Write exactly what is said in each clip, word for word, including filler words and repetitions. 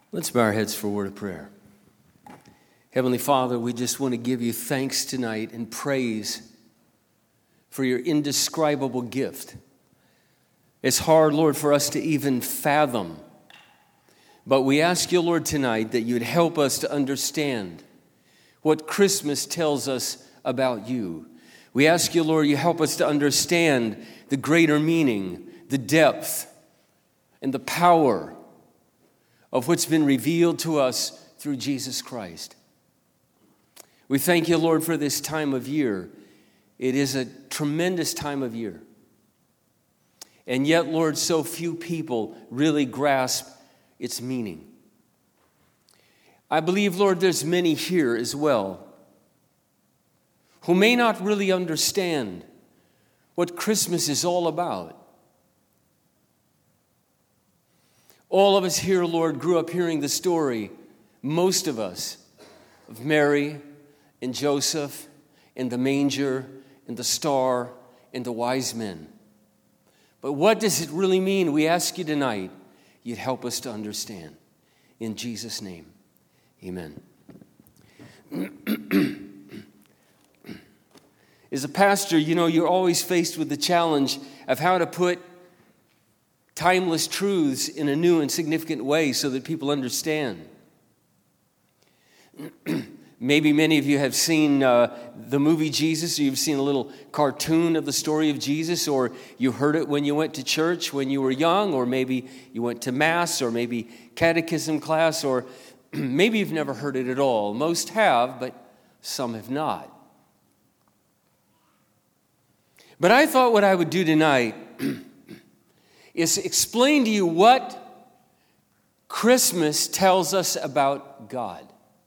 Let's bow our heads for a word of prayer. Heavenly Father, we just want to give you thanks tonight and praise for your indescribable gift. It's hard, Lord, for us to even fathom. But we ask you, Lord, tonight that you'd help us to understand what Christmas tells us about you. We ask you, Lord, you help us to understand the greater meaning, the depth, and the power of what's been revealed to us through Jesus Christ. We thank you, Lord, for this time of year. It is a tremendous time of year. And yet, Lord, so few people really grasp its meaning. I believe, Lord, there's many here as well who may not really understand what Christmas is all about. All of us here, Lord, grew up hearing the story, most of us, of Mary and Joseph and the manger and the star and the wise men. But what does it really mean? We ask you tonight, you'd help us to understand. In Jesus' name, amen. As a pastor, you know, you're always faced with the challenge of how to put timeless truths in a new and significant way so that people understand. Maybe many of you have seen uh, the movie Jesus, or you've seen a little cartoon of the story of Jesus, or you heard it when you went to church when you were young, or maybe you went to Mass, or maybe catechism class, or maybe you've never heard it at all. Most have, but some have not. But I thought what I would do tonight is explain to you what Christmas tells us about God.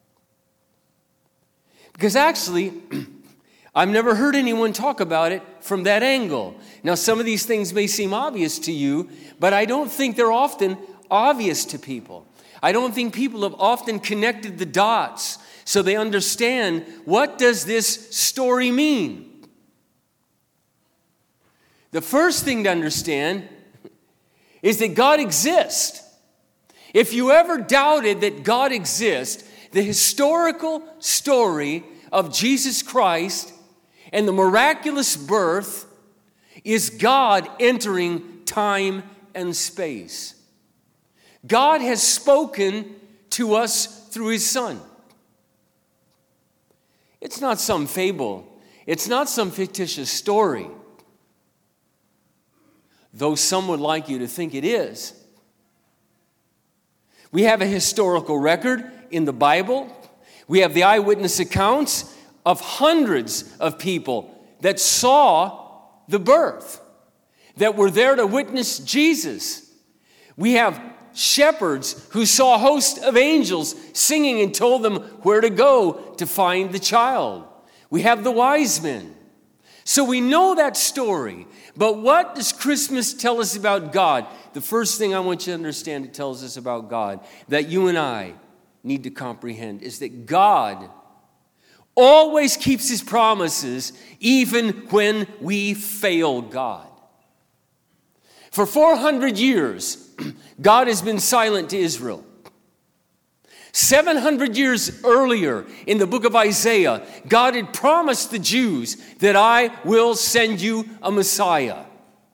Because actually, I've never heard anyone talk about it from that angle. Now, some of these things may seem obvious to you, but I don't think they're often obvious to people. I don't think people have often connected the dots so they understand, what does this story mean? The first thing to understand is that God exists. If you ever doubted that God exists, the historical story of Jesus Christ and the miraculous birth is God entering time and space. God has spoken to us through His Son. It's not some fable. It's not some fictitious story, though some would like you to think it is. We have a historical record in the Bible. We have the eyewitness accounts of hundreds of people that saw the birth, that were there to witness Jesus. We have shepherds who saw a host of angels singing and told them where to go to find the child. We have the wise men. So we know that story. But what does Christmas tell us about God? The first thing I want you to understand it tells us about God, that you and I need to comprehend, is that God always keeps His promises even when we fail God. For four hundred years, God has been silent to Israel. seven hundred years earlier, in the book of Isaiah, God had promised the Jews that I will send you a Messiah.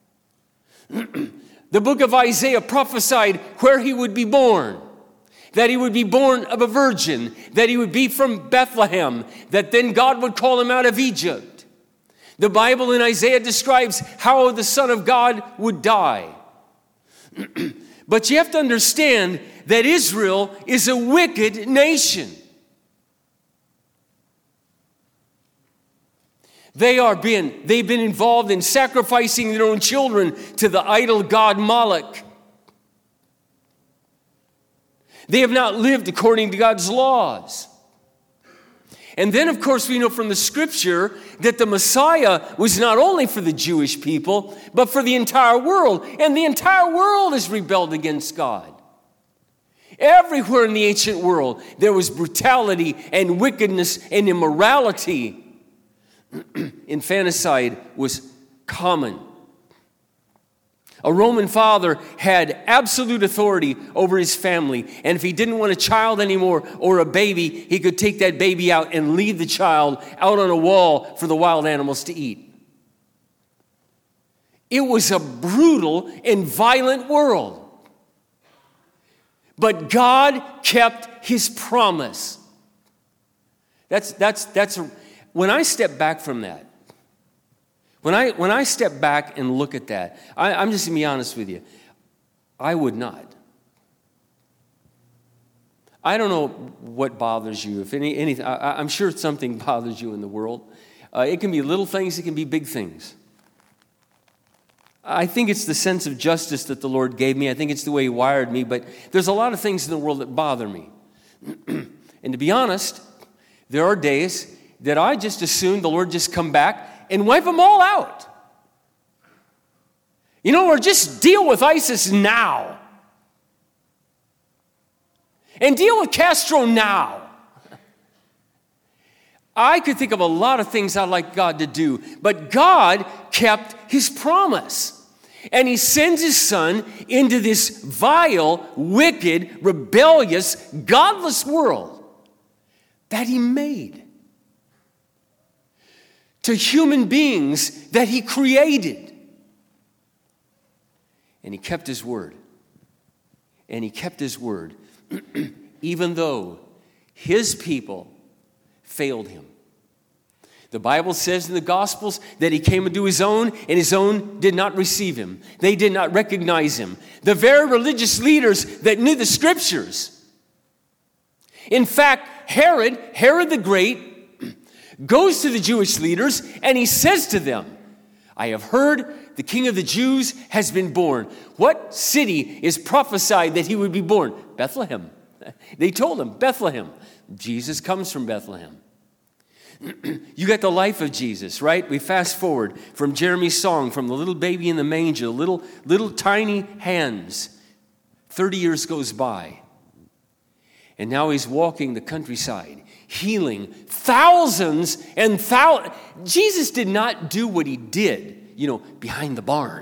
The book of Isaiah prophesied where He would be born, that He would be born of a virgin, that He would be from Bethlehem, that then God would call Him out of Egypt. The Bible in Isaiah describes how the Son of God would die. But you have to understand that Israel is a wicked nation. They are being, they've been involved in sacrificing their own children to the idol god Moloch. They have not lived according to God's laws. And then, of course, we know from the Scripture that the Messiah was not only for the Jewish people, but for the entire world. And the entire world has rebelled against God. Everywhere in the ancient world, there was brutality and wickedness and immorality. Infanticide was common. A Roman father had absolute authority over his family. And if he didn't want a child anymore or a baby, he could take that baby out and leave the child out on a wall for the wild animals to eat. It was a brutal and violent world. But God kept his promise. That's, that's, that's, a, when I step back from that, When I when I step back and look at that, I, I'm just going to be honest with you. I would not. I don't know what bothers you. If any anything, I, I'm sure something bothers you in the world. Uh, it can be little things. It can be big things. I think it's the sense of justice that the Lord gave me. I think it's the way He wired me. But there's a lot of things in the world that bother me. And to be honest, there are days that I just assume the Lord just come back and wipe them all out. You know, or just deal with ISIS now. And deal with Castro now. I could think of a lot of things I'd like God to do, but God kept His promise. And He sends His Son into this vile, wicked, rebellious, godless world that He made. To human beings that He created. And He kept His word. And He kept His word. Even though His people failed Him. The Bible says in the Gospels that He came into His own, and His own did not receive Him. They did not recognize Him. The very religious leaders that knew the Scriptures. In fact, Herod, Herod the Great, goes to the Jewish leaders and he says to them, I have heard the King of the Jews has been born. What city is prophesied that he would be born? Bethlehem. They told him, Bethlehem. Jesus comes from Bethlehem. You got the life of Jesus, right? We fast forward from Jeremy's song, from the little baby in the manger, little, little tiny hands. thirty years goes by. And now he's walking the countryside, healing thousands and thousands. Jesus did not do what he did, you know, behind the barn.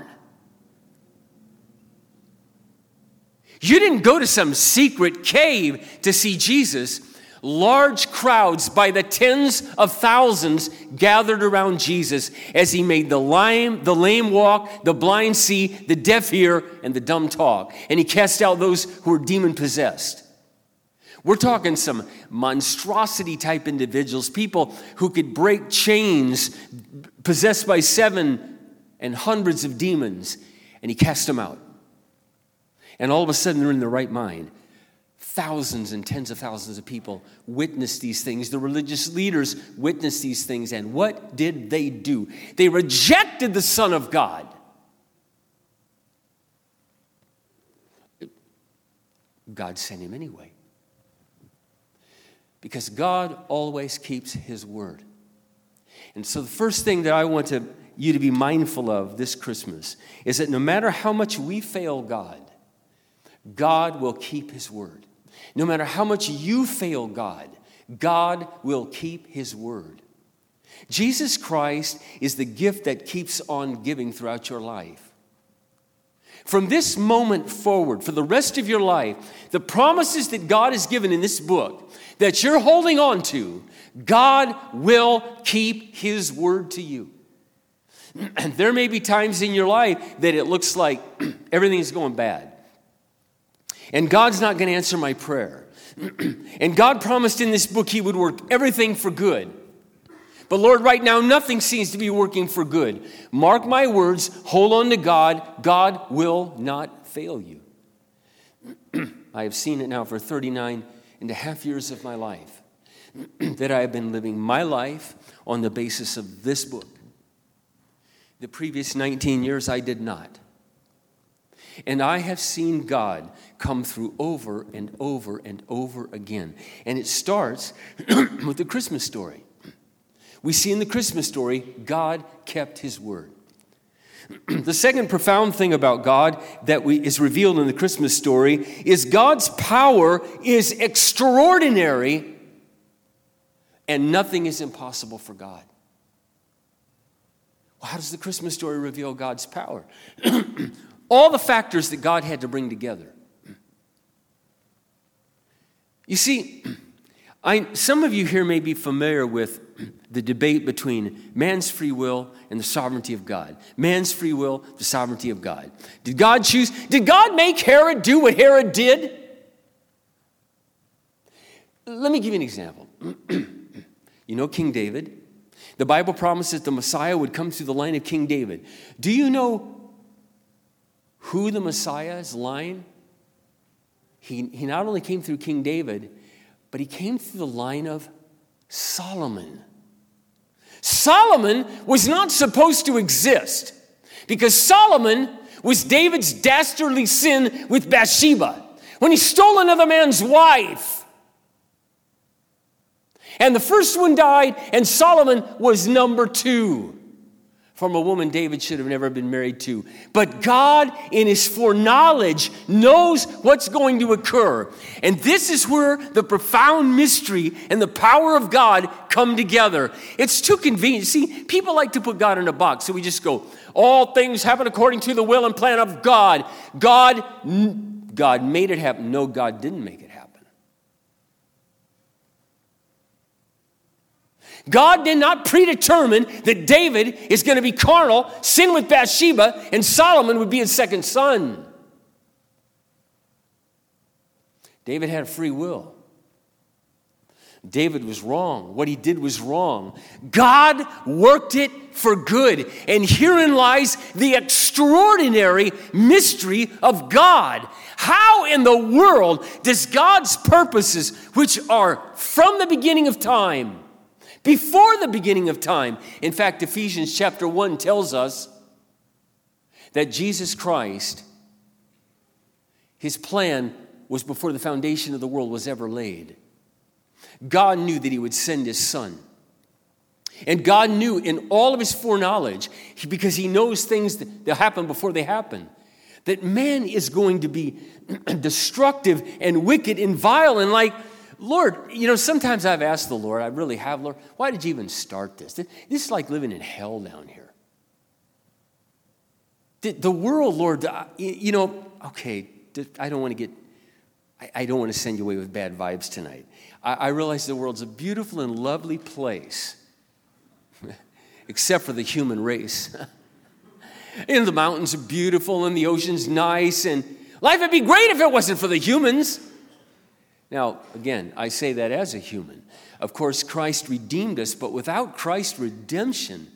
You didn't go to some secret cave to see Jesus. Large crowds by the tens of thousands gathered around Jesus as he made the lame, the lame walk, the blind see, the deaf hear, and the dumb talk. And he cast out those who were demon-possessed. We're talking some monstrosity-type individuals, people who could break chains, possessed by seven and hundreds of demons, and he cast them out. And all of a sudden, they're in their right mind. Thousands and tens of thousands of people witnessed these things. The religious leaders witnessed these things. And what did they do? They rejected the Son of God. God sent him anyway. Because God always keeps his word. And so the first thing that I want to, you to be mindful of this Christmas is that no matter how much we fail God, God will keep his word. No matter how much you fail God, God will keep his word. Jesus Christ is the gift that keeps on giving throughout your life. From this moment forward, for the rest of your life, the promises that God has given in this book that you're holding on to, God will keep his word to you. And there may be times in your life that it looks like everything is going bad. And God's not going to answer my prayer. And God promised in this book he would work everything for good. But Lord, right now, nothing seems to be working for good. Mark my words, hold on to God. God will not fail you. I have seen it now for thirty-nine and a half years of my life, that I have been living my life on the basis of this book. The previous nineteen years, I did not. And I have seen God come through over and over and over again. And it starts with the Christmas story. We see in the Christmas story, God kept his word. The second profound thing about God that we, is revealed in the Christmas story is God's power is extraordinary and nothing is impossible for God. Well, how does the Christmas story reveal God's power? All the factors that God had to bring together. You see, I, some of you here may be familiar with the debate between man's free will and the sovereignty of God. Man's free will, the sovereignty of God. Did God choose? Did God make Herod do what Herod did? Let me give you an example. You know King David? The Bible promises the Messiah would come through the line of King David. Do you know who the Messiah's line? He, he not only came through King David, but he came through the line of Solomon. Solomon was not supposed to exist because Solomon was David's dastardly sin with Bathsheba when he stole another man's wife. And the first one died, and Solomon was number two from a woman David should have never been married to. But God, in his foreknowledge, knows what's going to occur. And this is where the profound mystery and the power of God come together. It's too convenient. See, people like to put God in a box, so we just go, all things happen according to the will and plan of God. God, God made it happen. No, God didn't make it happen. God did not predetermine that David is going to be carnal, sin with Bathsheba, and Solomon would be his second son. David had a free will. David was wrong. What he did was wrong. God worked it for good. And herein lies the extraordinary mystery of God. How in the world does God's purposes, which are from the beginning of time, before the beginning of time. In fact, Ephesians chapter one tells us that Jesus Christ, his plan was before the foundation of the world was ever laid. God knew that he would send his son. And God knew in all of his foreknowledge, because he knows things that, that happen before they happen, that man is going to be destructive and wicked and vile and like, Lord, you know, sometimes I've asked the Lord, I really have, Lord, why did you even start this? This is like living in hell down here. The, the world, Lord, you know, okay, I don't want to get, I don't want to send you away with bad vibes tonight. I, I realize the world's a beautiful and lovely place, except for the human race. And the mountains are beautiful and the ocean's nice, and life would be great if it wasn't for the humans. Now, again, I say that as a human. Of course, Christ redeemed us, but without Christ's redemption,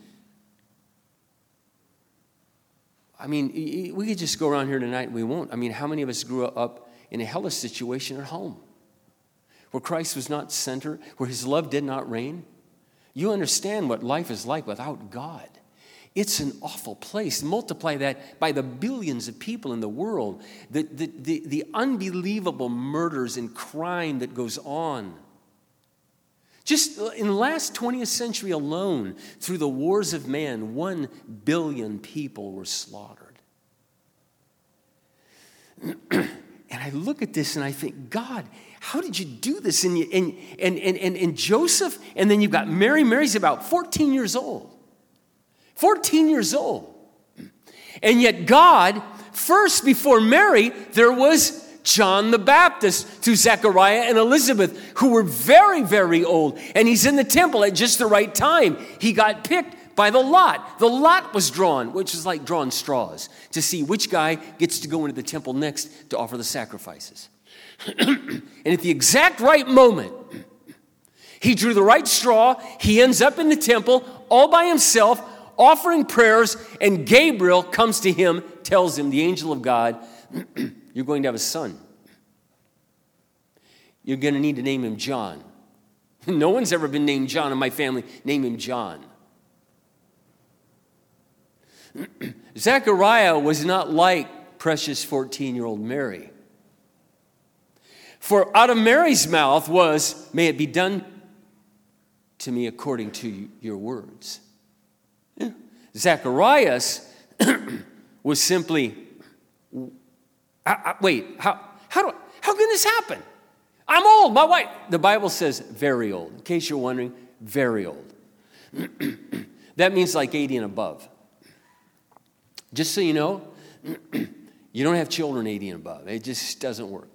I mean, we could just go around here tonight and we won't. I mean, how many of us grew up in a hellish situation at home where Christ was not center, where his love did not reign? You understand what life is like without God. It's an awful place. Multiply that by the billions of people in the world, the, the, the, the unbelievable murders and crime that goes on. Just in the last twentieth century alone, through the wars of man, one billion people were slaughtered. And I look at this and I think, God, how did you do this? And, you, and, and, and, and, and Joseph, and then you've got Mary. Mary's about fourteen years old. fourteen years old. And yet God, first before Mary, there was John the Baptist through Zechariah and Elizabeth, who were very, very old. And he's in the temple at just the right time. He got picked by the lot. The lot was drawn, which is like drawing straws, to see which guy gets to go into the temple next to offer the sacrifices. And at the exact right moment, he drew the right straw. He ends up in the temple all by himself, offering prayers, and Gabriel comes to him, tells him, the angel of God, you're going to have a son. You're going to need to name him John. No one's ever been named John in my family. Name him John. Zechariah was not like precious fourteen-year-old Mary. For out of Mary's mouth was, may it be done to me according to your words. Zacharias was simply, I, I, wait, how, how, do, how can this happen? I'm old, my wife. The Bible says very old. In case you're wondering, very old. That means like eighty and above. Just so you know, You don't have children eighty and above. It just doesn't work.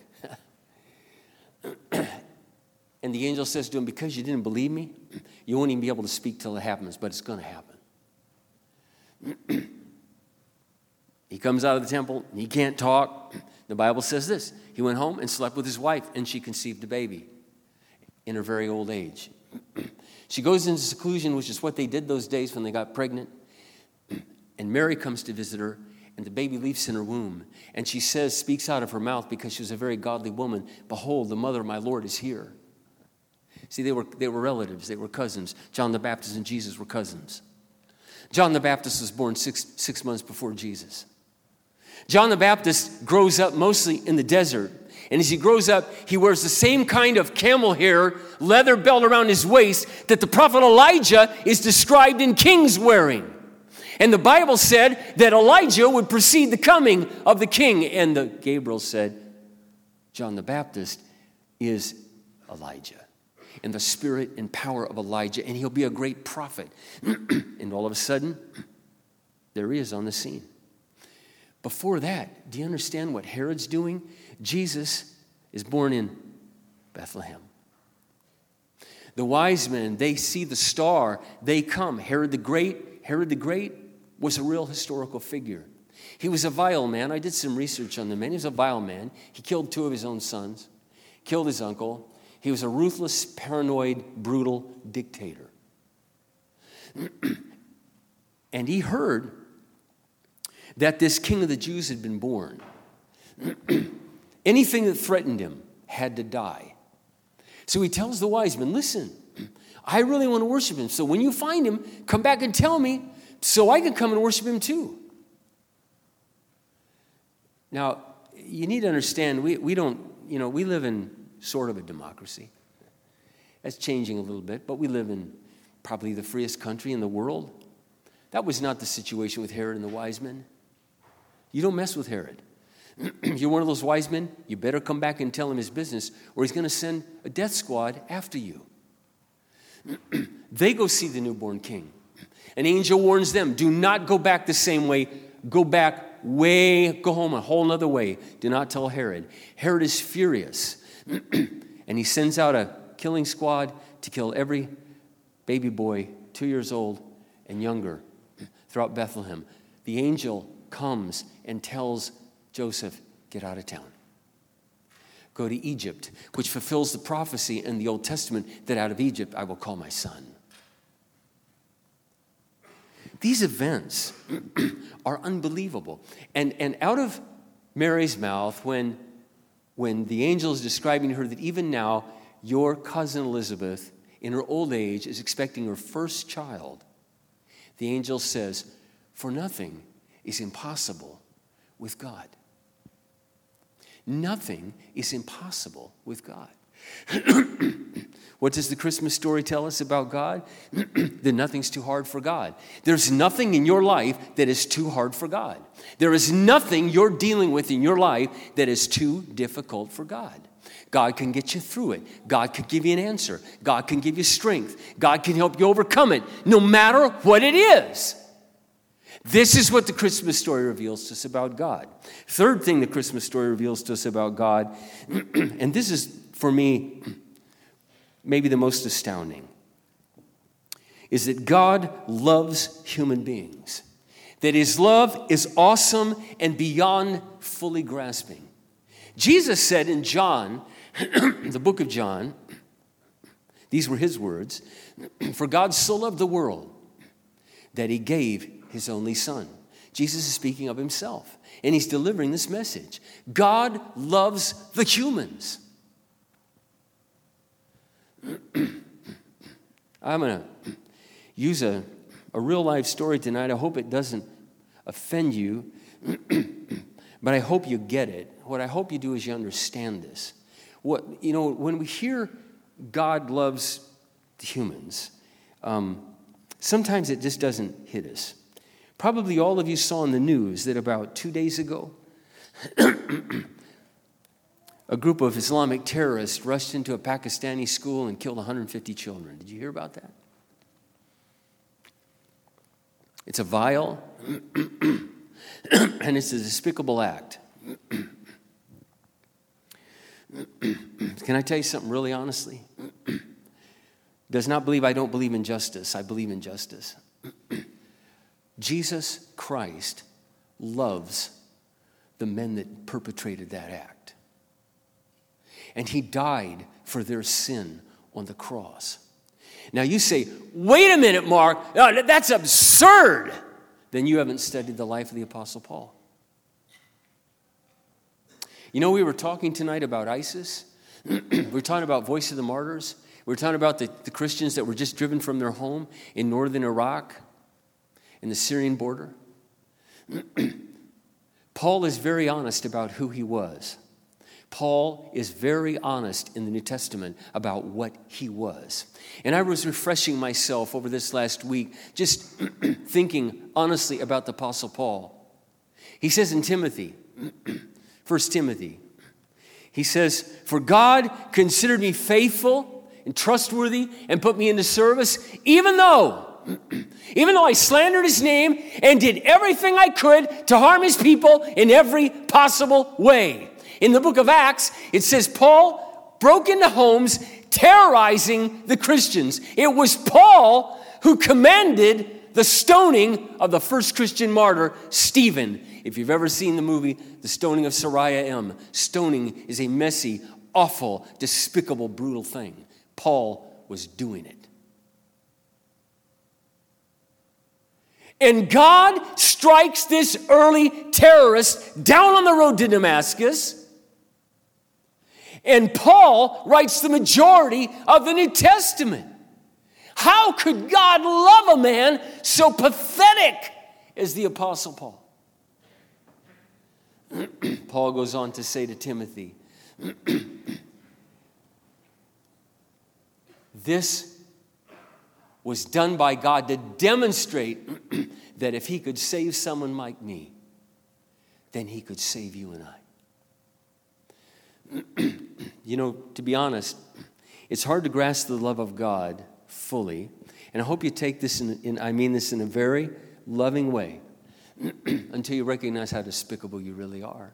And the angel says to him, because you didn't believe me, you won't even be able to speak till it happens, but it's going to happen. He comes out of the temple, and he can't talk. The Bible says this. He went home and slept with his wife, and she conceived a baby in her very old age. She goes into seclusion, which is what they did those days when they got pregnant. And Mary comes to visit her, and the baby leaps in her womb. And she says, speaks out of her mouth, because she was a very godly woman, behold, the mother of my Lord is here. See, they were, they were relatives. They were cousins. John the Baptist and Jesus were cousins. John the Baptist was born six, six months before Jesus. John the Baptist grows up mostly in the desert. And as he grows up, he wears the same kind of camel hair, leather belt around his waist that the prophet Elijah is described in Kings wearing. And the Bible said that Elijah would precede the coming of the king. And the Gabriel said, John the Baptist is Elijah, in the spirit and power of Elijah, and he'll be a great prophet. And all of a sudden, there he is on the scene. Before that, do you understand what Herod's doing? Jesus is born in Bethlehem. The wise men, they see the star, they come. Herod the Great, Herod the Great was a real historical figure. He was a vile man. I did some research on the man. He was a vile man. He killed two of his own sons, killed his uncle. He was a ruthless, paranoid, brutal dictator. And he heard that this king of the Jews had been born. Anything that threatened him had to die. So he tells the wise men, listen, I really want to worship him. So when you find him, come back and tell me so I can come and worship him too. Now, you need to understand, we, we don't, you know, we live in sort of a democracy. That's changing a little bit, but we live in probably the freest country in the world. That was not the situation with Herod and the wise men. You don't mess with Herod. You're one of those wise men, you better come back and tell him his business, or he's going to send a death squad after you. They go see the newborn king. An angel warns them, do not go back the same way. Go back way, go home a whole other way. Do not tell Herod. Herod is furious. And he sends out a killing squad to kill every baby boy, two years old and younger, throughout Bethlehem. The angel comes and tells Joseph, get out of town. Go to Egypt, which fulfills the prophecy in the Old Testament that out of Egypt I will call my son. These events are unbelievable. And, and out of Mary's mouth, when, when the angel is describing to her that even now your cousin Elizabeth, in her old age, is expecting her first child, the angel says, for nothing is impossible with God. Nothing is impossible with God. What does the Christmas story tell us about God? That nothing's too hard for God. There's nothing in your life that is too hard for God. There is nothing you're dealing with in your life that is too difficult for God. God can get you through it. God can give you an answer. God can give you strength. God can help you overcome it, no matter what it is. This is what the Christmas story reveals to us about God. Third thing the Christmas story reveals to us about God, and this is, for me, maybe the most astounding, is that God loves human beings. That his love is awesome and beyond fully grasping. Jesus said in John, the book of John, these were his words, for God so loved the world that he gave his only son. Jesus is speaking of himself, and he's delivering this message. God loves the humans. I'm going to use a, a real life story tonight. I hope it doesn't offend you, but I hope you get it. What I hope you do is you understand this. What, you know, when we hear God loves humans, um, sometimes it just doesn't hit us. Probably all of you saw in the news that about two days ago, a group of Islamic terrorists rushed into a Pakistani school and killed one hundred fifty children. Did you hear about that? It's a vile and it's a despicable act. Can I tell you something really honestly? Does not believe I don't believe in justice. I believe in justice. Jesus Christ loves the men that perpetrated that act. And he died for their sin on the cross. Now you say, wait a minute, Mark, no, that's absurd. Then you haven't studied the life of the Apostle Paul. You know, we were talking tonight about ISIS. We were talking about Voice of the Martyrs. We were talking about the, the Christians that were just driven from their home in northern Iraq and the Syrian border. Paul is very honest about who he was. Paul is very honest in the New Testament about what he was. And I was refreshing myself over this last week, just thinking honestly about the Apostle Paul. He says in Timothy, First Timothy, he says, "For God considered me faithful and trustworthy and put me into service, even though, even though I slandered his name and did everything I could to harm his people in every possible way." In the book of Acts, it says Paul broke into homes terrorizing the Christians. It was Paul who commanded the stoning of the first Christian martyr, Stephen. If you've ever seen the movie, The Stoning of Sariah M., stoning is a messy, awful, despicable, brutal thing. Paul was doing it. And God strikes this early terrorist down on the road to Damascus. And Paul writes the majority of the New Testament. How could God love a man so pathetic as the Apostle Paul? Paul goes on to say to Timothy, this was done by God to demonstrate that if he could save someone like me, then he could save you and I. You know, to be honest, it's hard to grasp the love of God fully. And I hope you take this in, in I mean this in a very loving way until you recognize how despicable you really are.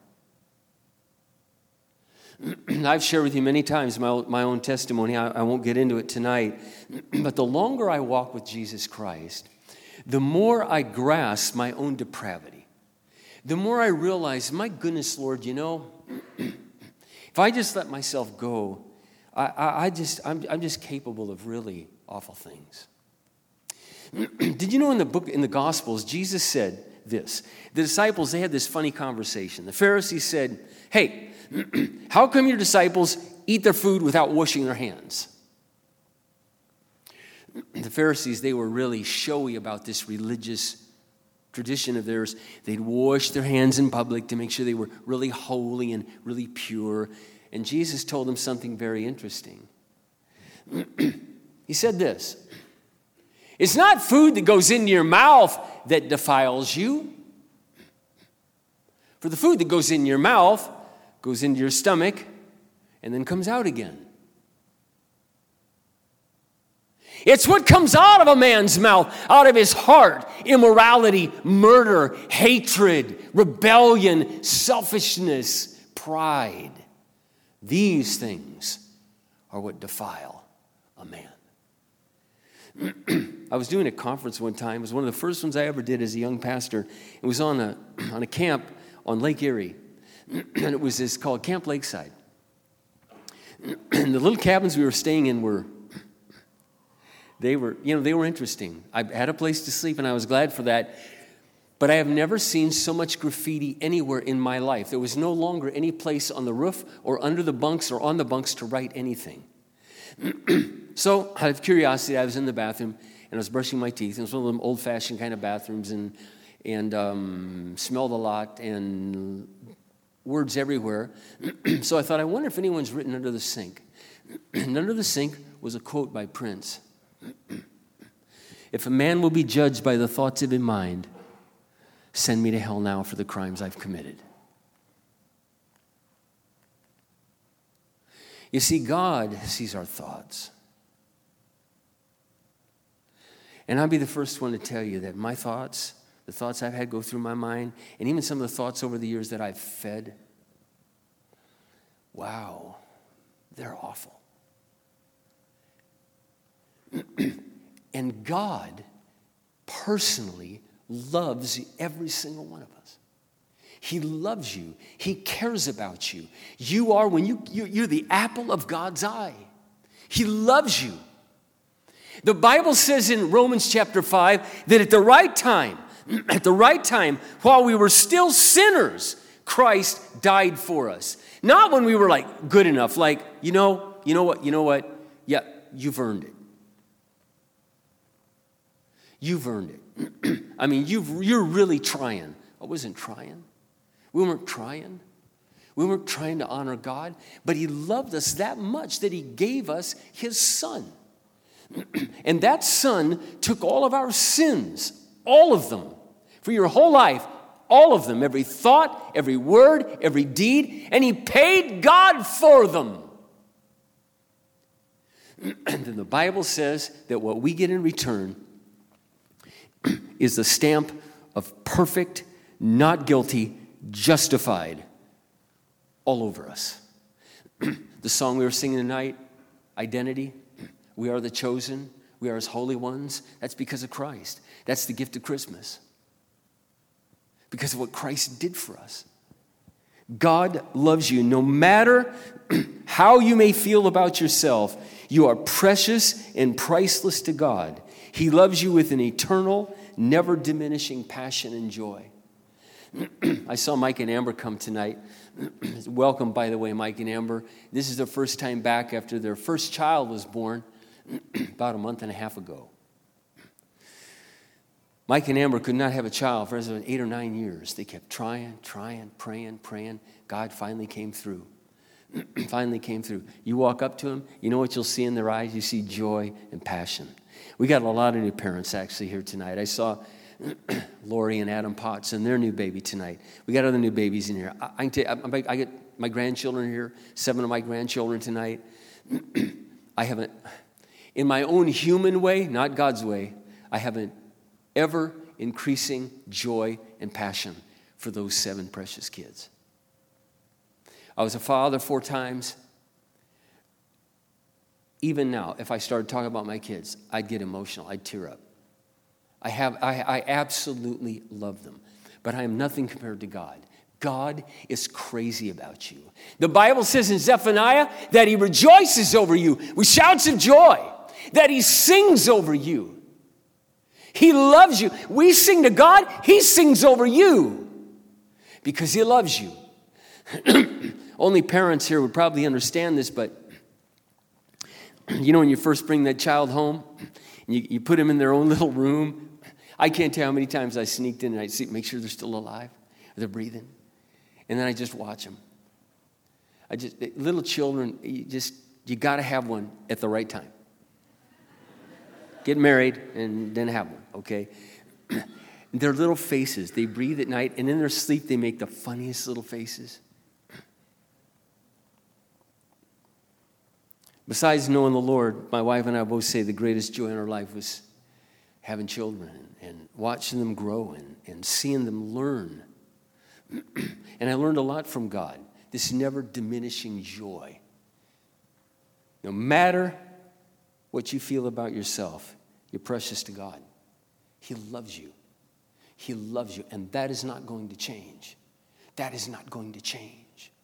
I've shared with you many times my, my own testimony. I, I won't get into it tonight. But the longer I walk with Jesus Christ, the more I grasp my own depravity. The more I realize, my goodness, Lord, you know, if I just let myself go, I, I, I just, I'm, I'm just capable of really awful things. Did you know in the book, in the Gospels, Jesus said this. The disciples, they had this funny conversation. The Pharisees said, hey, how come your disciples eat their food without washing their hands? The Pharisees, they were really showy about this religious tradition of theirs. They'd wash their hands in public to make sure they were really holy and really pure. And Jesus told them something very interesting. He said this, it's not food that goes into your mouth that defiles you. For the food that goes in your mouth goes into your stomach and then comes out again. It's what comes out of a man's mouth, out of his heart: immorality, murder, hatred, rebellion, selfishness, pride. These things are what defile a man. I was doing a conference one time. It was one of the first ones I ever did as a young pastor. It was on a, on a camp on Lake Erie. And it was this called Camp Lakeside. And the little cabins we were staying in were They were, you know, they were interesting. I had a place to sleep, and I was glad for that. But I have never seen so much graffiti anywhere in my life. There was no longer any place on the roof or under the bunks or on the bunks to write anything. So, out of curiosity, I was in the bathroom, and I was brushing my teeth. It was one of them old-fashioned kind of bathrooms, and and um, smelled a lot, and words everywhere. So I thought, I wonder if anyone's written under the sink. And under the sink was a quote by Prince. If a man will be judged by the thoughts of his mind, send me to hell now for the crimes I've committed. You see, God sees our thoughts. And I'll be the first one to tell you that my thoughts, the thoughts I've had go through my mind, and even some of the thoughts over the years that I've fed, wow, they're awful. And God personally loves every single one of us. He loves you. He cares about you. You are, when you, you're the apple of God's eye. He loves you. The Bible says in Romans chapter five that at the right time, at the right time, while we were still sinners, Christ died for us. Not when we were like good enough, like, you know, you know what, you know what? Yeah, you've earned it. You've earned it. I mean, you've, you're really trying. I wasn't trying. We weren't trying. We weren't trying to honor God, but he loved us that much that he gave us his son. And that son took all of our sins, all of them, for your whole life, all of them, every thought, every word, every deed, and he paid God for them. And then the Bible says that what we get in return is the stamp of perfect, not guilty, justified all over us. The song we were singing tonight, Identity, we are the chosen, we are his holy ones. That's because of Christ. That's the gift of Christmas. Because of what Christ did for us. God loves you no matter how you may feel about yourself. You are precious and priceless to God. He loves you with an eternal, never diminishing passion and joy. I saw Mike and Amber come tonight. Welcome, by the way, Mike and Amber. This is their first time back after their first child was born about a month and a half ago. Mike and Amber could not have a child for eight or nine years. They kept trying, trying, praying, praying. God finally came through. Finally came through. You walk up to them, you know what you'll see in their eyes? You see joy and passion. We got a lot of new parents actually here tonight. I saw Lori and Adam Potts and their new baby tonight. We got other new babies in here. I, I, can tell you, I, I get my grandchildren here, seven of my grandchildren tonight. I haven't, in my own human way, not God's way, I haven't ever increasing joy and passion for those seven precious kids. I was a father four times. Even now, if I started talking about my kids, I'd get emotional. I'd tear up. I have, I, I absolutely love them. But I am nothing compared to God. God is crazy about you. The Bible says in Zephaniah that he rejoices over you with shouts of joy, that he sings over you. He loves you. We sing to God, he sings over you because he loves you. Only parents here would probably understand this, but you know when you first bring that child home, and you, you put them in their own little room. I can't tell you how many times I sneaked in and I'd see, make sure they're still alive, they're breathing, and then I just watch them. I just little children, you just you got to have one at the right time. Get married and then have one, okay? Their little faces, they breathe at night, and in their sleep they make the funniest little faces. Besides knowing the Lord, my wife and I both say the greatest joy in our life was having children and, and watching them grow and, and seeing them learn. And I learned a lot from God, this never diminishing joy. No matter what you feel about yourself, you're precious to God. He loves you. He loves you, and that is not going to change. That is not going to change.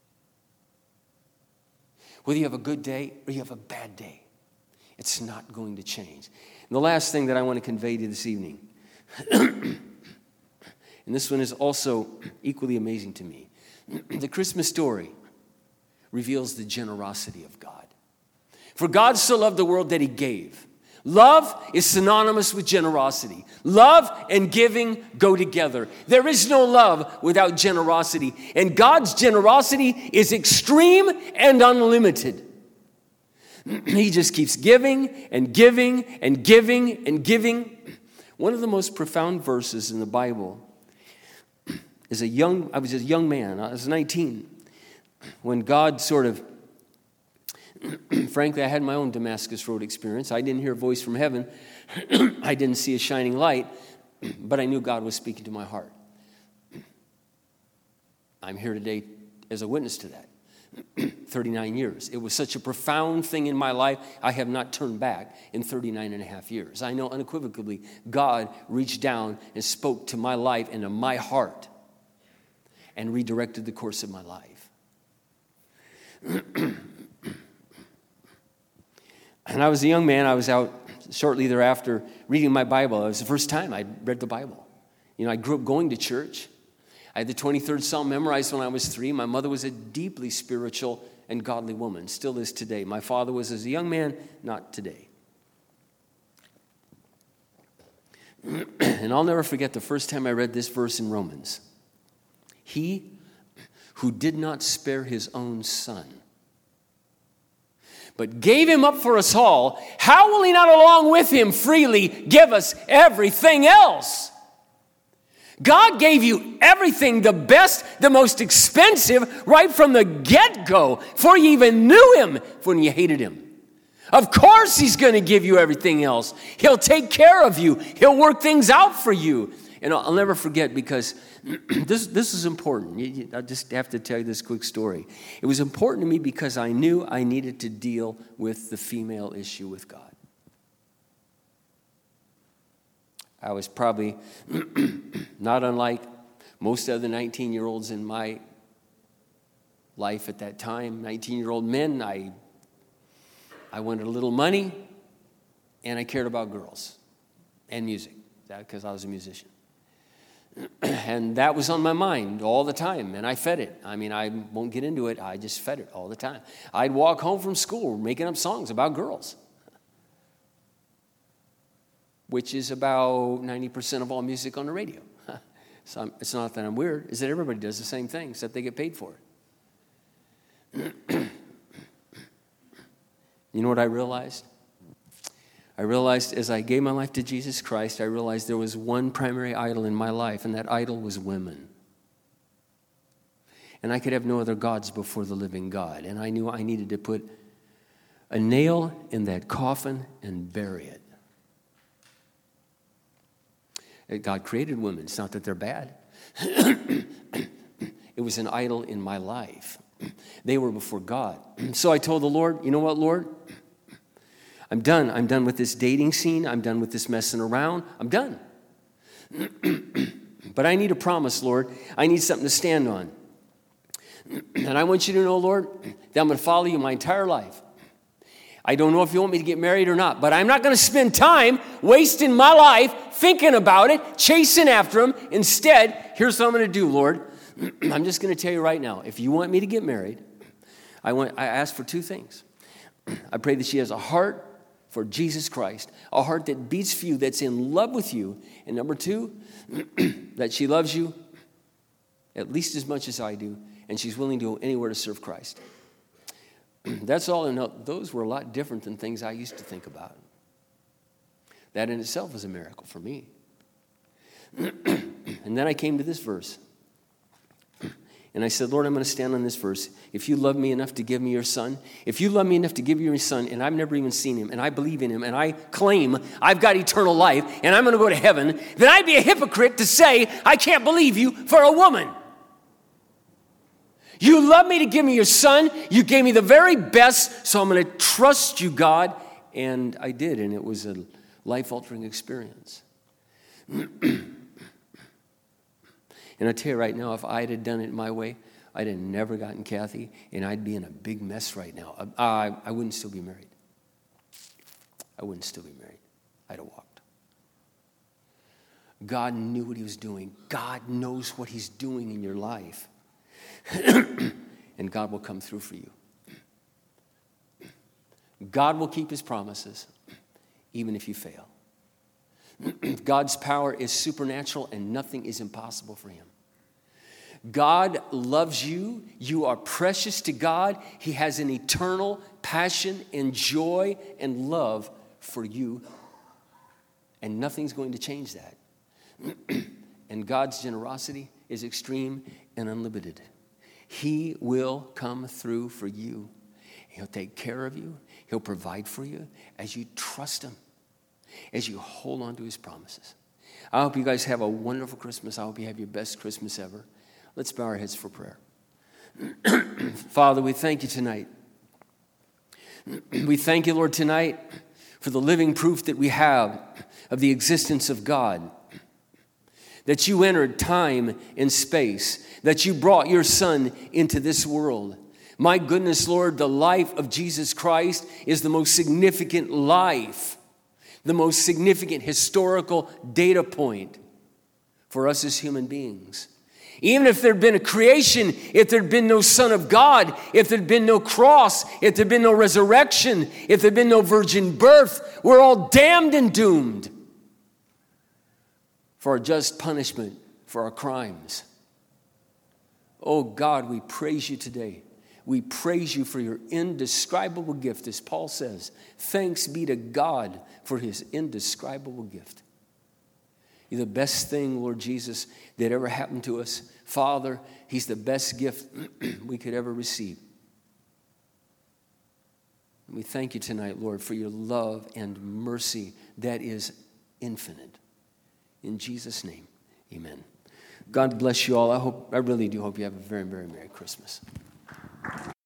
Whether you have a good day or you have a bad day, it's not going to change. And the last thing that I want to convey to you this evening, and this one is also equally amazing to me. The Christmas story reveals the generosity of God. For God so loved the world that he gave. Love is synonymous with generosity. Love and giving go together. There is no love without generosity. And God's generosity is extreme and unlimited. He just keeps giving and giving and giving and giving. One of the most profound verses in the Bible is a young, I was a young man, I was nineteen, when God sort of, frankly, I had my own Damascus Road experience. I didn't hear a voice from heaven. I didn't see a shining light, but I knew God was speaking to my heart. I'm here today as a witness to that. thirty-nine years. It was such a profound thing in my life, I have not turned back in thirty-nine and a half years. I know unequivocally God reached down and spoke to my life and to my heart and redirected the course of my life. And I was a young man. I was out shortly thereafter reading my Bible. It was the first time I'd read the Bible. You know, I grew up going to church. I had the twenty-third Psalm memorized when I was three. My mother was a deeply spiritual and godly woman, still is today. My father was as a young man, not today. And I'll never forget the first time I read this verse in Romans. He who did not spare his own son, but gave him up for us all, how will he not along with him freely give us everything else? God gave you everything, the best, the most expensive, right from the get-go, before you even knew him, when you hated him. Of course he's going to give you everything else. He'll take care of you. He'll work things out for you. And I'll never forget, because this, this is important. I just have to tell you this quick story. It was important to me because I knew I needed to deal with the female issue with God. I was probably not unlike most other nineteen-year-olds in my life at that time. nineteen-year-old men, I, I wanted a little money, and I cared about girls and music, because I was a musician. And that was on my mind all the time, and I fed it. I mean, I won't get into it. I just fed it all the time. I'd walk home from school making up songs about girls, which is about ninety percent of all music on the radio. So I'm, it's not that I'm weird. It's that everybody does the same thing, except they get paid for it. You know what I realized? I realized as I gave my life to Jesus Christ, I realized there was one primary idol in my life, and that idol was women. And I could have no other gods before the living God. And I knew I needed to put a nail in that coffin and bury it. God created women. It's not that they're bad. It was an idol in my life. They were before God. So I told the Lord, you know what, Lord? I'm done. I'm done with this dating scene. I'm done with this messing around. I'm done. But I need a promise, Lord. I need something to stand on. And I want you to know, Lord, that I'm going to follow you my entire life. I don't know if you want me to get married or not, but I'm not going to spend time wasting my life thinking about it, chasing after him. Instead, here's what I'm going to do, Lord. I'm just going to tell you right now, if you want me to get married, I want I ask for two things. I pray that she has a heart for Jesus Christ, a heart that beats for you, that's in love with you. And number two, that she loves you at least as much as I do, and she's willing to go anywhere to serve Christ. That's all. And those were a lot different than things I used to think about. That in itself was a miracle for me. And then I came to this verse. And I said, Lord, I'm going to stand on this verse. If you love me enough to give me your son, if you love me enough to give me your son, and I've never even seen him, and I believe in him, and I claim I've got eternal life, and I'm going to go to heaven, then I'd be a hypocrite to say I can't believe you for a woman. You love me to give me your son. You gave me the very best, so I'm going to trust you, God. And I did, and it was a life-altering experience. And I tell you right now, if I had done it my way, I'd have never gotten Kathy, and I'd be in a big mess right now. I, I, I wouldn't still be married. I wouldn't still be married. I'd have walked. God knew what he was doing. God knows what he's doing in your life. And God will come through for you. God will keep his promises, even if you fail. God's power is supernatural, and nothing is impossible for him. God loves you. You are precious to God. He has an eternal passion and joy and love for you. And nothing's going to change that. And God's generosity is extreme and unlimited. He will come through for you. He'll take care of you. He'll provide for you as you trust him, as you hold on to his promises. I hope you guys have a wonderful Christmas. I hope you have your best Christmas ever. Let's bow our heads for prayer. Father, we thank you tonight. We thank you, Lord, tonight for the living proof that we have of the existence of God. That you entered time and space. That you brought your Son into this world. My goodness, Lord, the life of Jesus Christ is the most significant life, the most significant historical data point for us as human beings. Even if there had been a creation, if there had been no Son of God, if there had been no cross, if there had been no resurrection, if there had been no virgin birth, we're all damned and doomed for a just punishment for our crimes. Oh God, we praise you today. We praise you for your indescribable gift, as Paul says. Thanks be to God for his indescribable gift. You're the best thing, Lord Jesus, that ever happened to us. Father, he's the best gift we could ever receive. And we thank you tonight, Lord, for your love and mercy that is infinite. In Jesus' name, amen. God bless you all. I hope, I really do hope you have a very, very Merry Christmas.